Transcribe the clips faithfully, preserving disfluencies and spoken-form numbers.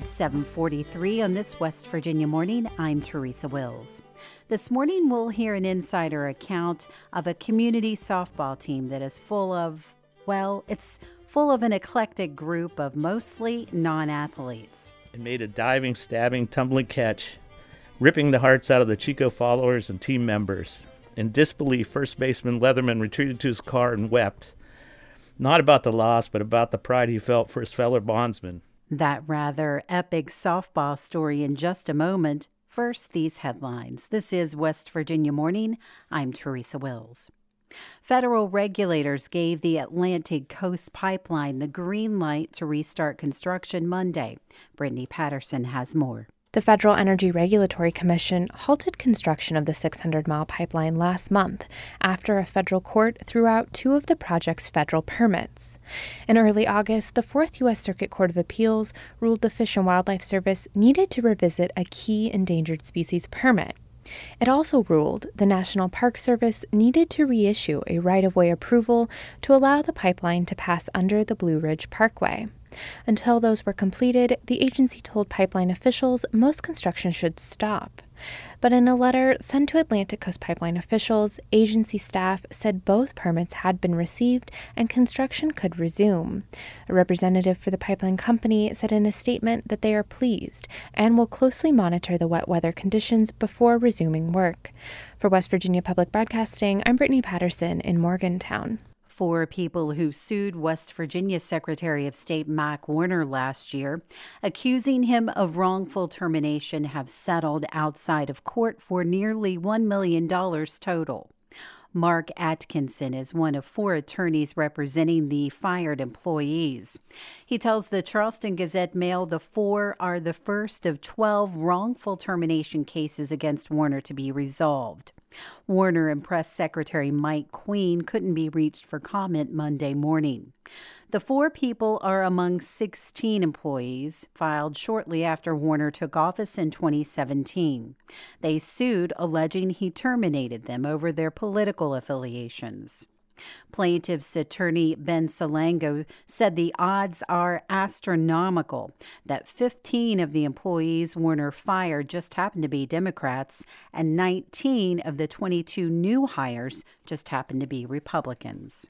It's seven forty-three on this West Virginia morning. I'm Teresa Wills. This morning we'll hear an insider account of a community softball team that is full of, well, it's full of an eclectic group of mostly non-athletes. It made a diving, stabbing, tumbling catch, ripping the hearts out of the Chico followers and team members. In disbelief, first baseman Leatherman retreated to his car and wept, not about the loss, but about the pride he felt for his fellow bondsmen. That rather epic softball story in just a moment. First, these headlines. This is West Virginia Morning. I'm Teresa Wills. Federal regulators gave the Atlantic Coast Pipeline the green light to restart construction Monday. Brittany Patterson has more. The Federal Energy Regulatory Commission halted construction of the six hundred mile pipeline last month after a federal court threw out two of the project's federal permits. In early August, the Fourth U S Circuit Court of Appeals ruled the Fish and Wildlife Service needed to revisit a key endangered species permit. It also ruled the National Park Service needed to reissue a right-of-way approval to allow the pipeline to pass under the Blue Ridge Parkway. Until those were completed, the agency told pipeline officials most construction should stop. But in a letter sent to Atlantic Coast Pipeline officials, agency staff said both permits had been received and construction could resume. A representative for the pipeline company said in a statement that they are pleased and will closely monitor the wet weather conditions before resuming work. For West Virginia Public Broadcasting, I'm Brittany Patterson in Morgantown. Four people who sued West Virginia Secretary of State Mac Warner last year, accusing him of wrongful termination, have settled outside of court for nearly one million dollars total. Mark Atkinson is one of four attorneys representing the fired employees. He tells the Charleston Gazette-Mail the four are the first of twelve wrongful termination cases against Warner to be resolved. Warner and Press Secretary Mike Queen couldn't be reached for comment Monday morning. The four people are among sixteen employees filed shortly after Warner took office in twenty seventeen. They sued, alleging he terminated them over their political affiliations. Plaintiff's attorney Ben Salango said the odds are astronomical that fifteen of the employees Warner fired just happened to be Democrats, and nineteen of the twenty-two new hires just happened to be Republicans.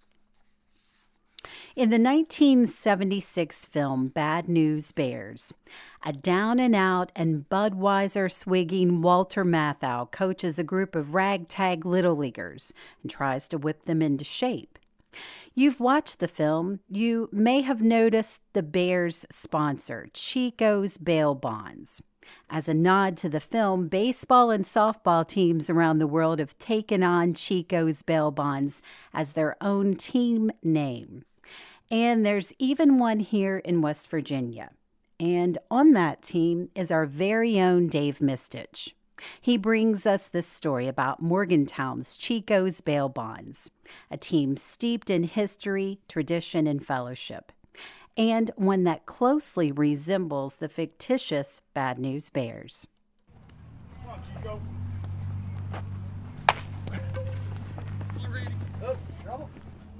In the nineteen seventy-six film Bad News Bears, a down-and-out and Budweiser-swigging Walter Matthau coaches a group of ragtag Little Leaguers and tries to whip them into shape. You've watched the film. You may have noticed the Bears' sponsor, Chico's Bail Bonds. As a nod to the film, baseball and softball teams around the world have taken on Chico's Bail Bonds as their own team name. And there's even one here in West Virginia. And on that team is our very own Dave Mistich. He brings us this story about Morgantown's Chico's Bail Bonds, a team steeped in history, tradition, and fellowship, and one that closely resembles the fictitious Bad News Bears. Come on, Chico. You ready? Oh, trouble.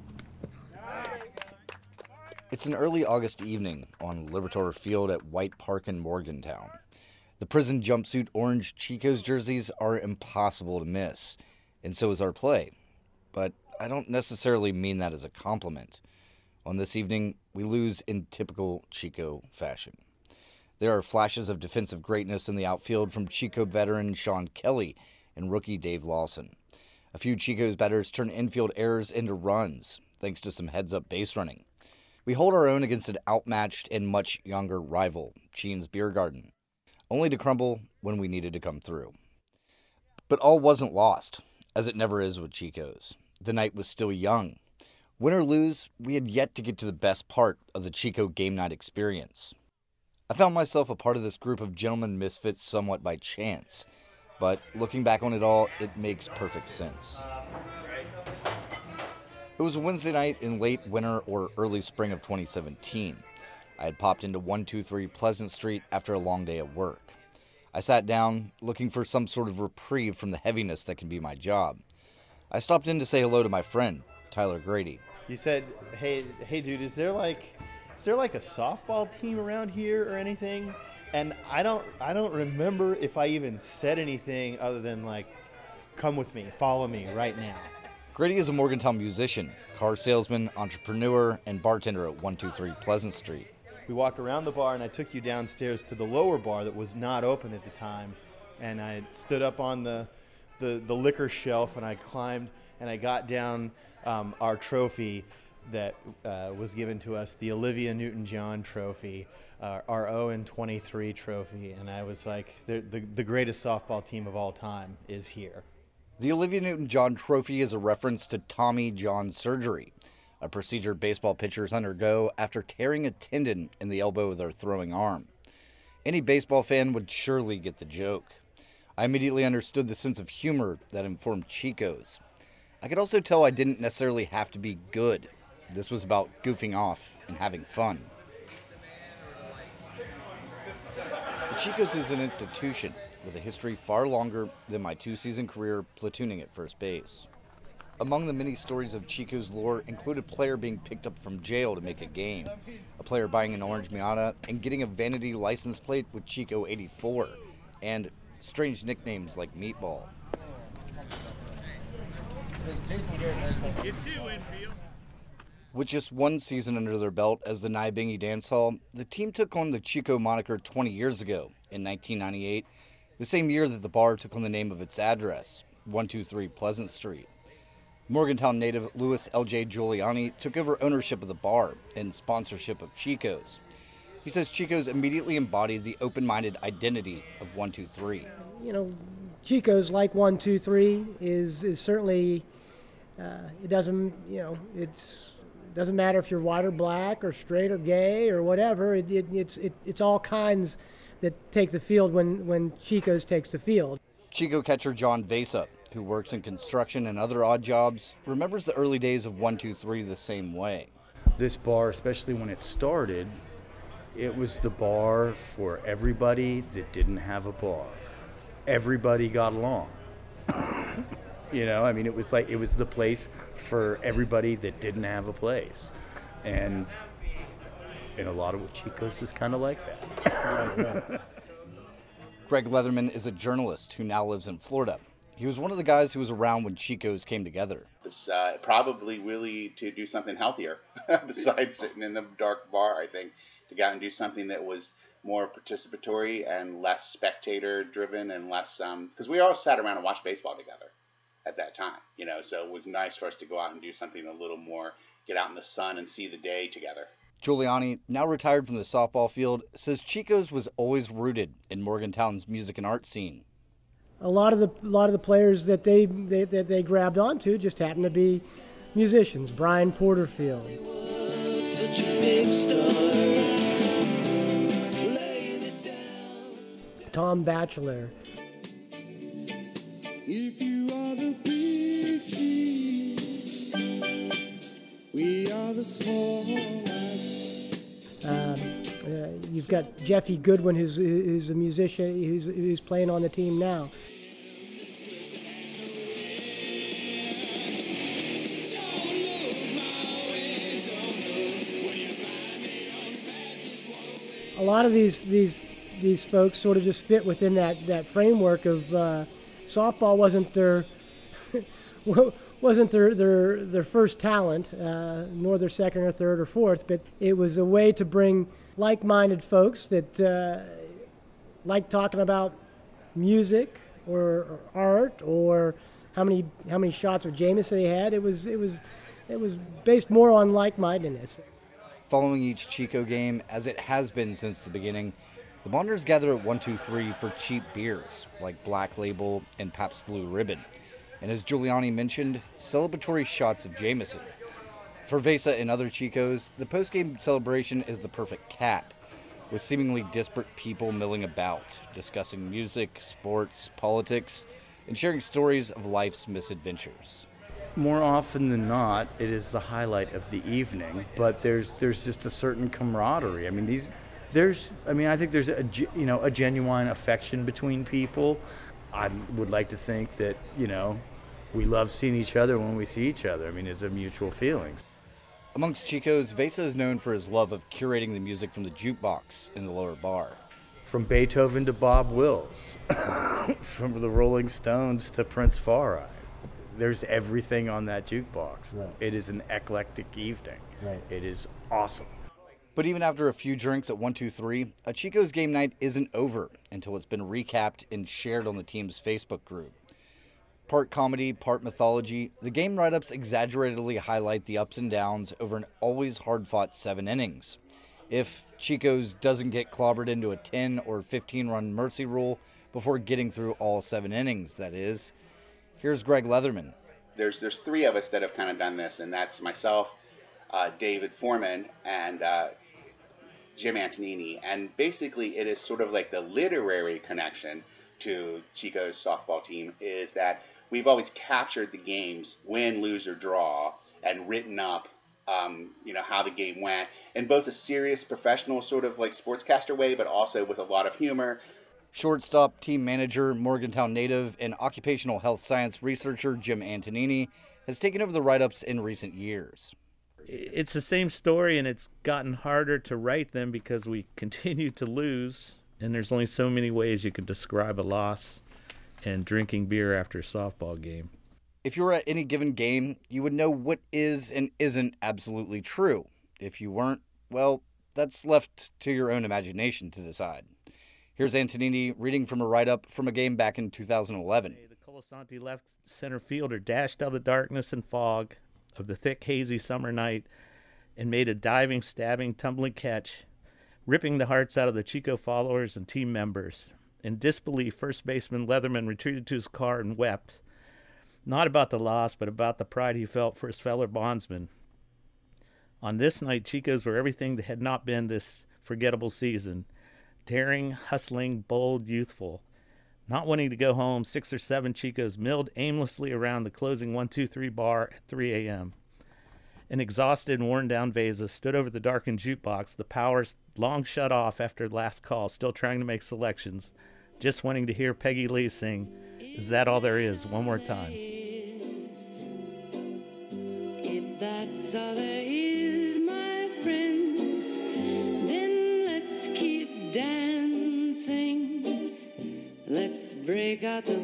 It's an early August evening on Libertor Field at White Park in Morgantown. The prison jumpsuit orange Chico's jerseys are impossible to miss, and so is our play. But I don't necessarily mean that as a compliment. On this evening, we lose in typical Chico fashion. There are flashes of defensive greatness in the outfield from Chico veteran Sean Kelly and rookie Dave Lawson. A few Chico's batters turn infield errors into runs, thanks to some heads-up base running. We hold our own against an outmatched and much younger rival, Sheen's Beer Garden, only to crumble when we needed to come through. But all wasn't lost, as it never is with Chico's. The night was still young. Win or lose, we had yet to get to the best part of the Chico game night experience. I found myself a part of this group of gentlemen misfits somewhat by chance, but looking back on it all, it makes perfect sense. It was a Wednesday night in late winter or early spring of twenty seventeen. I had popped into one two three Pleasant Street after a long day at work. I sat down, looking for some sort of reprieve from the heaviness that can be my job. I stopped in to say hello to my friend, Tyler Grady. You said, hey, hey, dude, is there like is there like a softball team around here or anything? And I don't, I don't remember if I even said anything other than like, come with me, follow me right now. Grady is a Morgantown musician, car salesman, entrepreneur, and bartender at one two three Pleasant Street. We walked around the bar and I took you downstairs to the lower bar that was not open at the time. And I stood up on the, the, the liquor shelf and I climbed and I got down um, our trophy that uh, was given to us, the Olivia Newton-John trophy, uh, our oh and twenty-three trophy. And I was like, the, the, the greatest softball team of all time is here. The Olivia Newton-John trophy is a reference to Tommy John surgery, a procedure baseball pitchers undergo after tearing a tendon in the elbow of their throwing arm. Any baseball fan would surely get the joke. I immediately understood the sense of humor that informed Chico's. I could also tell I didn't necessarily have to be good. This was about goofing off and having fun. The Chico's is an institution with a history far longer than my two-season career platooning at first base. Among the many stories of Chico's lore include a player being picked up from jail to make a game, a player buying an orange Miata and getting a vanity license plate with Chico eighty-four, and strange nicknames like Meatball. With just one season under their belt as the Nyabingi Dance Hall, the team took on the Chico moniker twenty years ago, in nineteen ninety-eight, the same year that the bar took on the name of its address, one two three Pleasant Street. Morgantown native Louis L J Giuliani took over ownership of the bar and sponsorship of Chico's. He says Chico's immediately embodied the open-minded identity of one two three. You know, Chico's, like one two three, is is certainly, uh, it doesn't, you know, it's it doesn't matter if you're white or black or straight or gay or whatever. It, it, it's it, it's all kinds that take the field when, when Chico's takes the field. Chico catcher John Vesa, who works in construction and other odd jobs, remembers the early days of one two three the same way. This bar, especially when it started, it was the bar for everybody that didn't have a bar. Everybody got along. You know, I mean, it was like, it was the place for everybody that didn't have a place. And, and a lot of what Chico's was kind of like that. Greg Leatherman is a journalist who now lives in Florida. He was one of the guys who was around when Chico's came together. It's uh, probably really to do something healthier besides sitting in the dark bar, I think, to go out and do something that was more participatory and less spectator driven and less, um, because we all sat around and watched baseball together at that time, you know, so it was nice for us to go out and do something a little more, get out in the sun and see the day together. Giuliani, now retired from the softball field, says Chico's was always rooted in Morgantown's music and art scene. A lot of the a lot of the players that they, they that they grabbed onto just happened to be musicians. Brian Porterfield, such a big star, Tom Batchelor. If you are the big trees, we are the small ones. Um, uh, you've got Jeffy Goodwin, who's, who's a musician, who's, who's playing on the team now. A lot of these these these folks sort of just fit within that, that framework of uh, softball wasn't their wasn't their their, their first talent, uh, nor their second or third or fourth, but it was a way to bring like-minded folks that uh, like talking about music or, or art or how many how many shots of Jameson they had. It was it was it was based more on like-mindedness. Following each Chico game, as it has been since the beginning, the Monsters gather at one two three for cheap beers like Black Label and Pabst Blue Ribbon, and as Giuliani mentioned, celebratory shots of Jameson. For Vesa and other Chicos, the post-game celebration is the perfect cap, with seemingly disparate people milling about, discussing music, sports, politics, and sharing stories of life's misadventures. More often than not, it is the highlight of the evening, but there's there's just a certain camaraderie. I mean, these there's I mean, I think there's a you know a genuine affection between people. I would like to think that, you know, we love seeing each other when we see each other. I mean, it's a mutual feeling. Amongst Chicos, Vesa is known for his love of curating the music from the jukebox in the lower bar. From Beethoven to Bob Wills, from the Rolling Stones to Prince Far Eye. There's everything on that jukebox. Right. It is an eclectic evening. Right. It is awesome. But even after a few drinks at one two three, a Chicos game night isn't over until it's been recapped and shared on the team's Facebook group. Part comedy, part mythology, the game write-ups exaggeratedly highlight the ups and downs over an always hard-fought seven innings. If Chicos doesn't get clobbered into a ten or fifteen run mercy rule before getting through all seven innings, that is. Here's Greg Leatherman. There's there's three of us that have kind of done this, and that's myself, uh, David Foreman, and uh, Jim Antonini. And basically it is sort of like the literary connection to Chico's softball team is that we've always captured the games, win, lose, or draw, and written up Um, you know, how the game went in both a serious professional sort of like sportscaster way, but also with a lot of humor. Shortstop, team manager, Morgantown native, and occupational health science researcher Jim Antonini has taken over the write-ups in recent years. It's the same story, and it's gotten harder to write them because we continue to lose, and there's only so many ways you can describe a loss and drinking beer after a softball game. If you were at any given game, you would know what is and isn't absolutely true. If you weren't, well, that's left to your own imagination to decide. Here's Antonini reading from a write-up from a game back in two thousand eleven. The Colasanti left center fielder dashed out of the darkness and fog of the thick, hazy summer night and made a diving, stabbing, tumbling catch, ripping the hearts out of the Chico followers and team members. In disbelief, first baseman Leatherman retreated to his car and wept. Not about the loss, but about the pride he felt for his fellow bondsmen. On this night, Chicos were everything that had not been this forgettable season. Daring, hustling, bold, youthful. Not wanting to go home, six or seven Chicos milled aimlessly around the closing one two three bar at three a.m. An exhausted and worn-down Vesa stood over the darkened jukebox, the powers long shut off after last call, still trying to make selections, just wanting to hear Peggy Lee sing, "Is That All There Is?" one more time. If that's all there is, my friends, then let's keep dancing. Let's break out the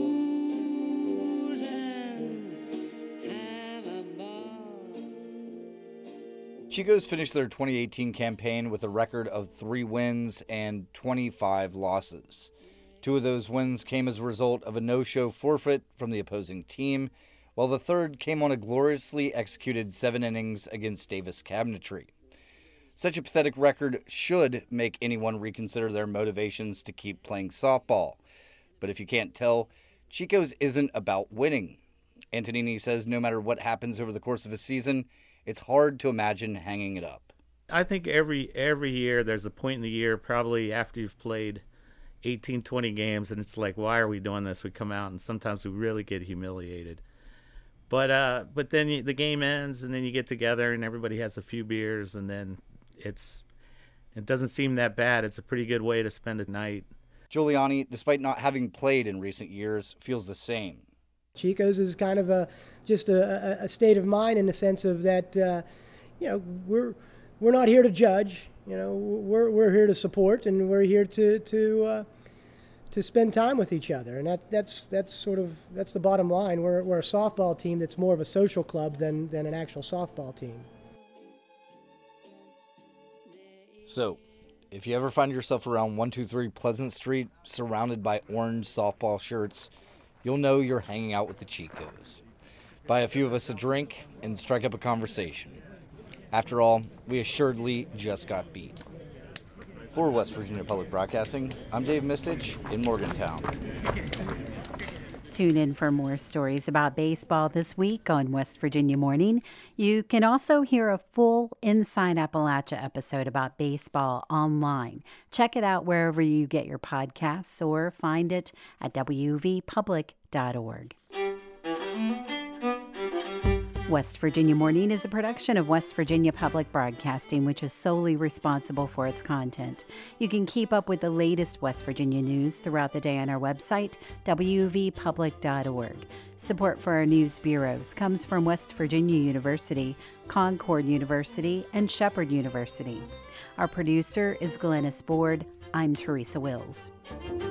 booze and have a ball. Chicos finished their twenty eighteen campaign with a record of three wins and twenty-five losses. Two of those wins came as a result of a no-show forfeit from the opposing team, while the third came on a gloriously executed seven innings against Davis Cabinetry. Such a pathetic record should make anyone reconsider their motivations to keep playing softball. But if you can't tell, Chicos isn't about winning. Antonini says no matter what happens over the course of a season, it's hard to imagine hanging it up. I think every every year there's a point in the year, probably after you've played eighteen, twenty games, and it's like, why are we doing this? We come out, and sometimes we really get humiliated. But uh, but then you, the game ends, and then you get together, and everybody has a few beers, and then it's it doesn't seem that bad. It's a pretty good way to spend a night. Giuliani, despite not having played in recent years, feels the same. Chicos is kind of a just a, a state of mind in the sense of that, uh, you know, we're we're not here to judge. You know, we're we're here to support, and we're here to to uh, to spend time with each other, and that that's that's sort of that's the bottom line. We're we're a softball team that's more of a social club than than an actual softball team. So, if you ever find yourself around one two three Pleasant Street, surrounded by orange softball shirts, you'll know you're hanging out with the Chicos. Buy a few of us a drink and strike up a conversation. After all, we assuredly just got beat. For West Virginia Public Broadcasting, I'm Dave Mistich in Morgantown. Tune in for more stories about baseball this week on West Virginia Morning. You can also hear a full Inside Appalachia episode about baseball online. Check it out wherever you get your podcasts or find it at w v public dot org. West Virginia Morning is a production of West Virginia Public Broadcasting, which is solely responsible for its content. You can keep up with the latest West Virginia news throughout the day on our website, w v public dot org. Support for our news bureaus comes from West Virginia University, Concord University, and Shepherd University. Our producer is Glennis Board. I'm Teresa Wills.